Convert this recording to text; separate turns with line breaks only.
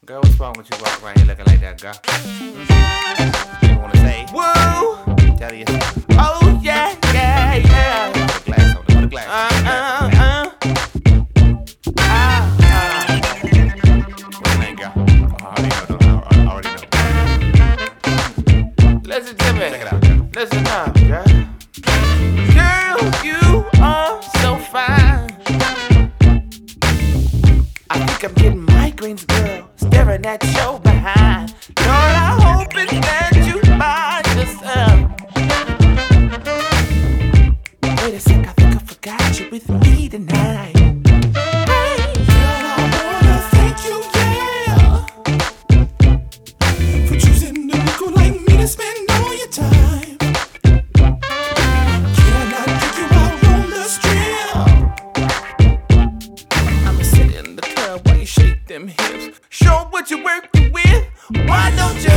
Girl, what's wrong with you walking around here looking like that, girl? You wanna say, woo? Tell you. Oh, yeah, yeah, yeah. Put a glass on it, put a glass on it. What's your name, girl? I already know. Listen to me. Check it out, girl. Listen up, girl. Girl, you are so fine. I think I'm getting migraines, girl, staring at your behind. Lord, I hope it's that you find yourself. Wait a sec, I think I forgot you with me tonight. Hey, girl, I wanna thank you, yeah, for choosing a nickel like me to spend all your time. Can I take you out on the strip? I'ma sit in the club while you shake them hips. Show what you're working with. Why don't you